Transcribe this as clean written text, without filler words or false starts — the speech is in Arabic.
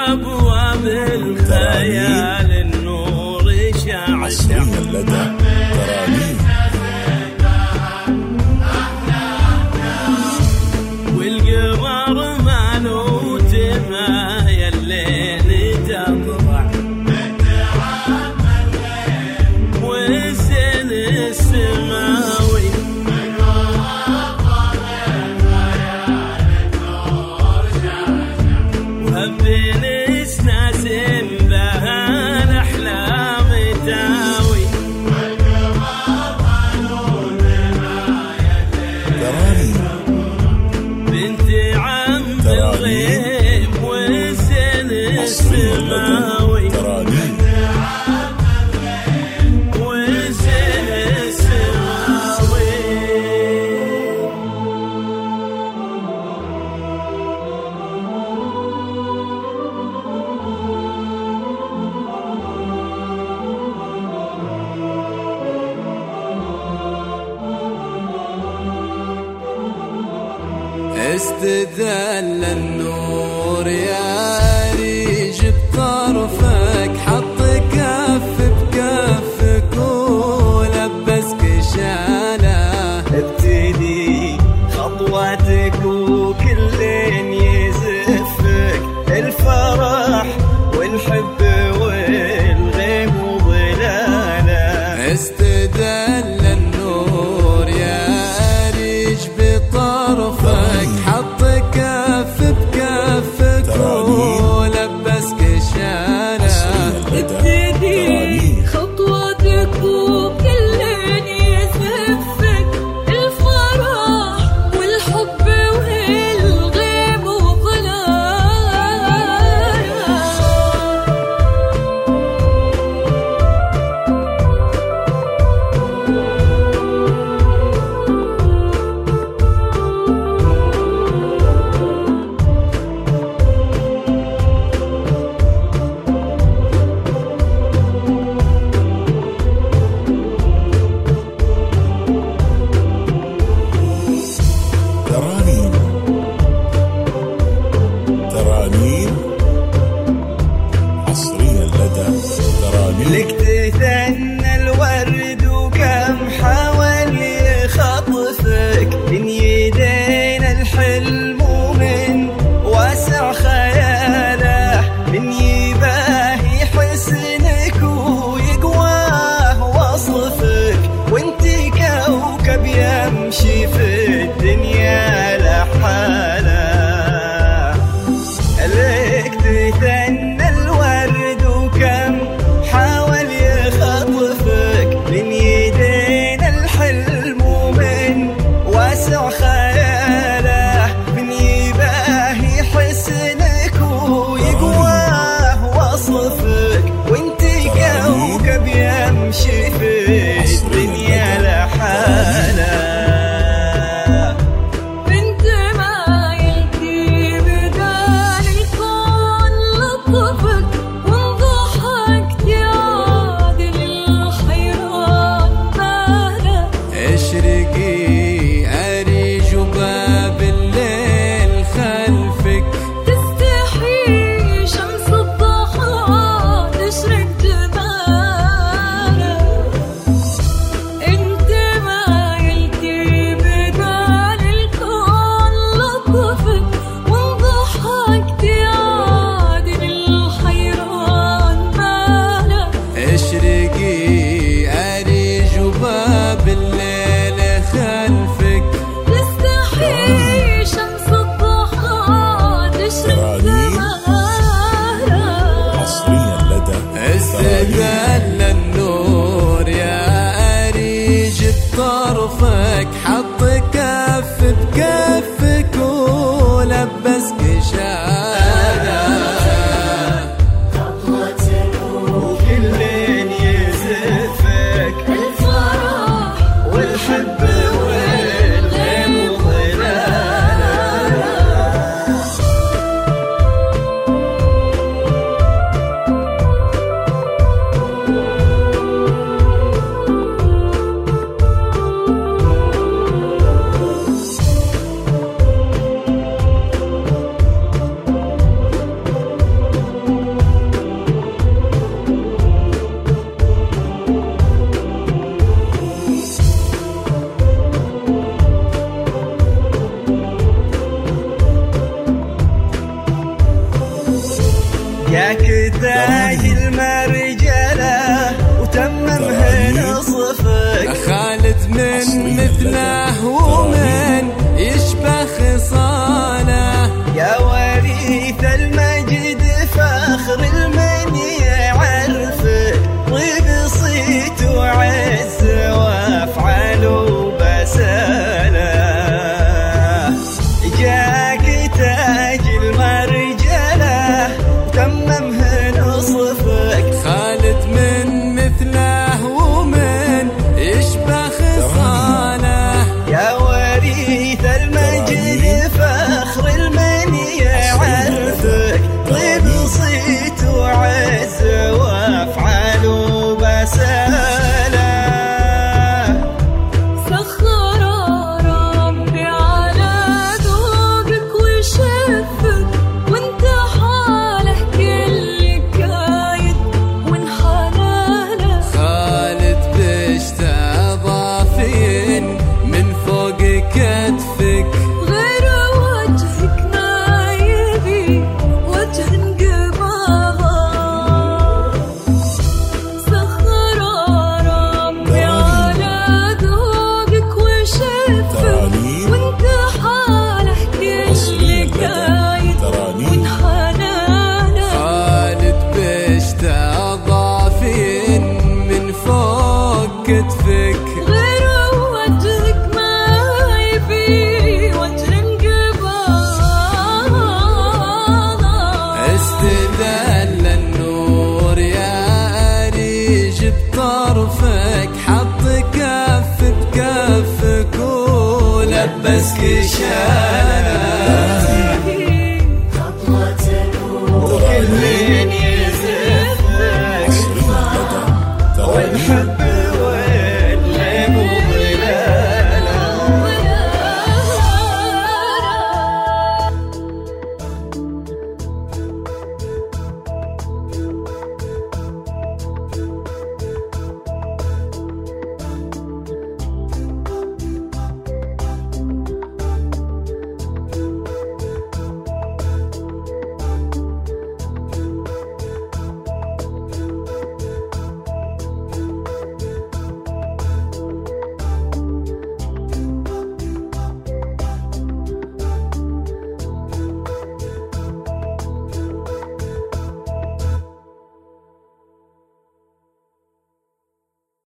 بأبواب الخيال النور شعشع والقمر مالو تمايل الليل تطلع والزين السماوي وهبين اسناسم بها الاحلام تاوي بنت عم الغيب والزين السماوي استدل النور يا ريج بطرفك حط كف بكفك ولبسك شاله ابتدي خطواتك وكل يزفك الفرح والحب والغيب وظلاله استدل النور يا ريج بطرفك حط كف بكفك ولبسك شاله ابتدي خطواتك وكل يزفك الفرح والحب والغيب وظلاله لك تثنى الورد وكم حاول يخطفك من يدينا الحلم ومن واسع خياله من يباهي حسنك ويقواه وصفك وانتي كوكب يمشي في الدنيا لحاله لك تثنى الورد وكم حاول يخطفك من يدينا الحلم ومن واسع خياله من يباهي حسنك ويقواه وصفك وانتي كوكب يمشي في الدنيا لحاله اشرقي أريج وباب الليل خلفك تستحي شمس الضحى جاك تاج المرجلة وتممه نصفك. خالد من مثله ومن يشبه خصاله، يا وريث المجد فخر المن يعرفك، طيب صيت وعز وافعال وبساله. جاك تاج المرجله وتممه نصفك. خالد من مثله ومن يشبه خصاله، يا وريث المجد فخر المن يعرفك، طيب صيت وعز وافعال وبساله. سخر ربي على ذوقك وشفك، وانت حاله كل كايد وانحناله. خالد بشتى ضافين من فوق كتفك، غير وجهك نايبي وجه انقباضه. سخر ربي على ذوقك وشفك، وانت حاله كل كايد وانحناله. خالد بشتى ضافين من فوق كتفك، غير وجهك ما يبي وجه انقباضه. استدل النور يا أريج بطرفك، حط كف بكفك ولبسك شال